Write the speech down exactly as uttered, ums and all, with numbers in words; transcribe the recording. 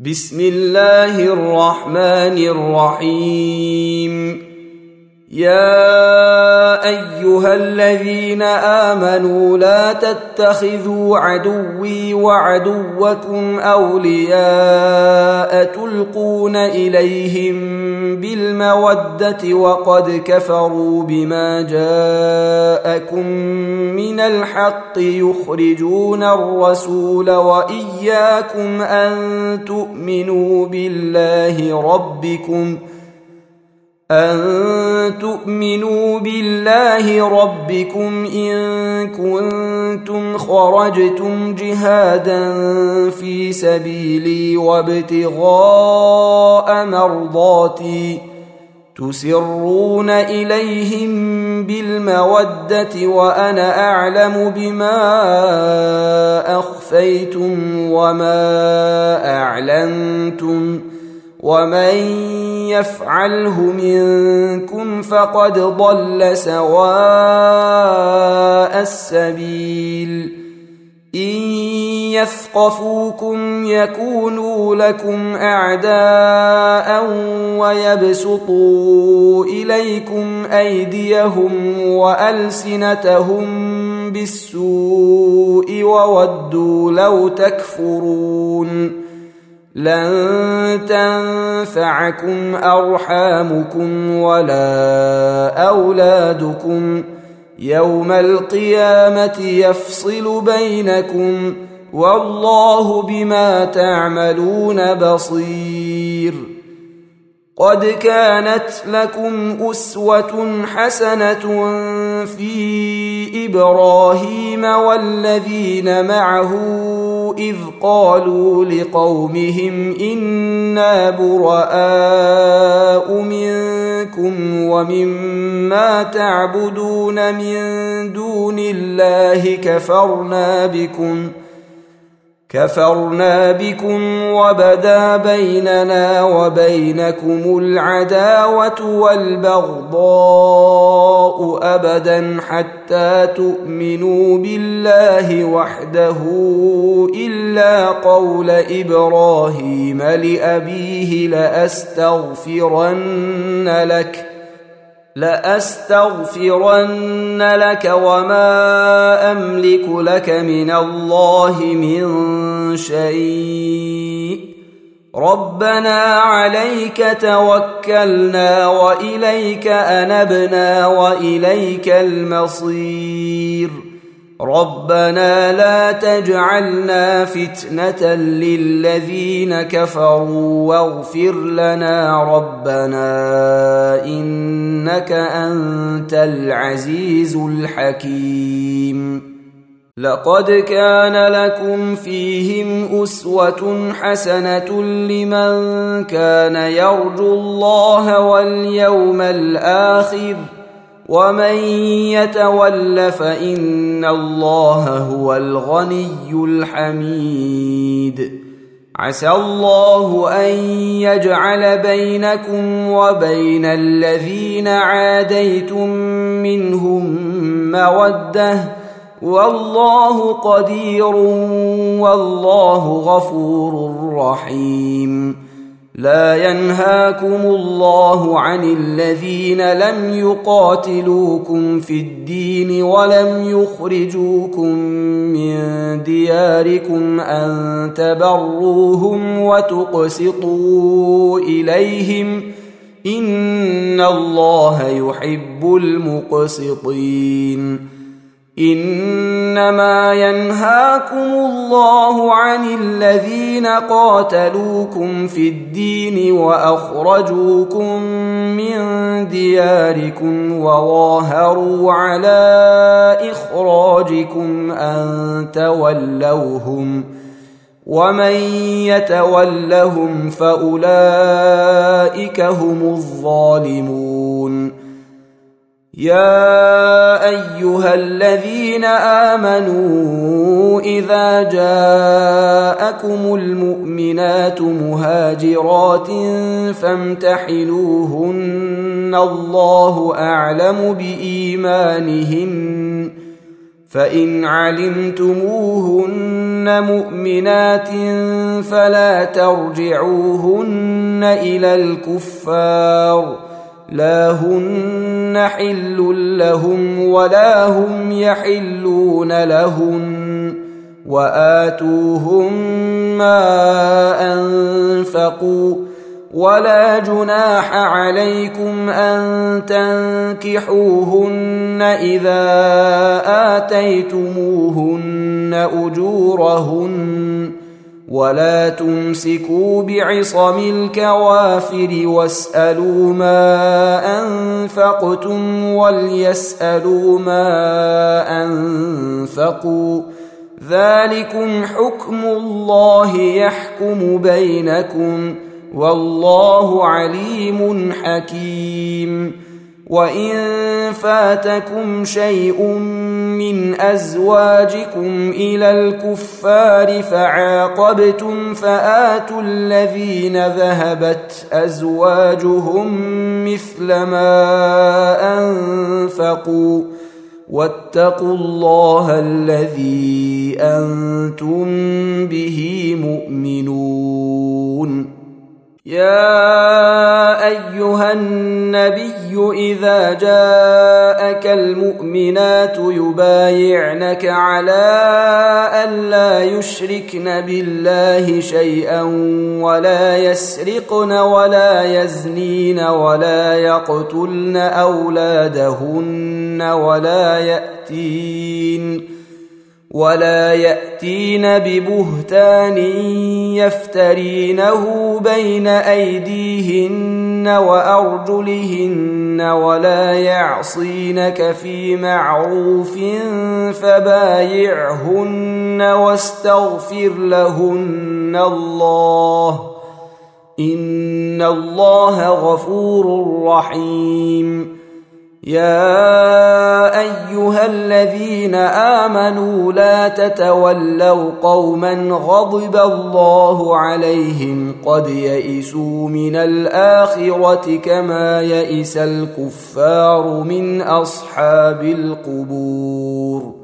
بسم الله الرحمن الرحيم. يا أيها الذين آمنوا لا تتخذوا عدوي وعدوكم أولياء تلقون إليهم بالمودة وقد كفروا بما جاءكم من الحق يخرجون الرسول وإياكم أن تؤمنوا بالله ربكم أن تؤمنوا بالله ربكم إن كنتم خرجتم جهادا في سبيلي وابتغاء مرضاتي تسرون إليهم بالمودة وأنا أعلم بما أخفيتم وما أعلنتم ومن يفعله منكم فقد ضل سواء السبيل. إن يثقفوكم يكونوا لكم أعداء ويبسطوا إليكم أيديهم وألسنتهم بالسوء وودوا لو تكفرون. لن تنفعكم أرحامكم ولا أولادكم يوم القيامة يفصل بينكم والله بما تعملون بصير. قد كانت لكم أسوة حسنة في إبراهيم والذين معه إذ قالوا لقومهم إنا براء منكم ومما تعبدون من دون الله كفرنا بكم كفرنا بكم وبدا بيننا وبينكم العداوة والبغضاء أبدا حتى تؤمنوا بالله وحده إلا قول إبراهيم لأبيه لأستغفرن لك لأستغفرن لك وما أملك لك من الله من شيء ربنا عليك توكلنا وإليك أنبنا وإليك المصير. ربنا لا تجعلنا فتنة للذين كفروا واغفر لنا ربنا إنك أنت العزيز الحكيم. لقد كان لكم فيهم أسوة حسنة لمن كان يرجو الله واليوم الآخر ومن يتول فإن الله هو الغني الحميد. عسى الله أن يجعل بينكم وبين الذين عاديتم منهم مودة والله قدير والله غفور رحيم. لا ينهاكم الله عن الذين لم يقاتلوكم في الدين ولم يخرجوكم من دياركم أن تبروهم وتقسطوا إليهم إن الله يحب المقسطين. إنما ينهاكم الله عن الذين قاتلوكم في الدين وأخرجوكم من دياركم وظاهروا على إخراجكم أن تولوهم ومن يتولهم فأولئك هم الظالمون. يا أيها الذين آمنوا إذا جاءكم المؤمنات مهاجرات فامتحنوهن الله أعلم بإيمانهن فإن علمتموهن مؤمنات فلا ترجعوهن إلى الكفار لا هن حل لهم ولا هم يحلون لهن وآتوهم ما أنفقوا ولا جناح عليكم أن تنكحوهن إذا آتيتموهن أجورهن ولا تمسكوا بعصم الكوافر واسألوا ما أنفقتم وليسألوا ما أنفقوا ذلكم حكم الله يحكم بينكم والله عليم حكيم وإن فاتكم شيء من أزواجكم إلى الكفار فعاقبتم فآتوا الذين ذهبت أزواجهم مثل ما أنفقوا واتقوا الله الذي أنتم به مؤمنون يا أيها النبي إذا جاءك المؤمنات يبايعنك على أن لا يشركن بالله شيئا ولا يسرقن ولا يزنين ولا يقتلن أولادهن ولا يأتين ولا يأتين ببهتان يفترينه بين أيديهن وأرجلهن ولا يعصينك في معروف فبايعهن واستغفر لهن الله إن الله غفور رحيم يا أيها الذين آمنوا لا تتولوا قوما غضب الله عليهم قد يئسوا من الآخرة كما يئس الكفار من أصحاب القبور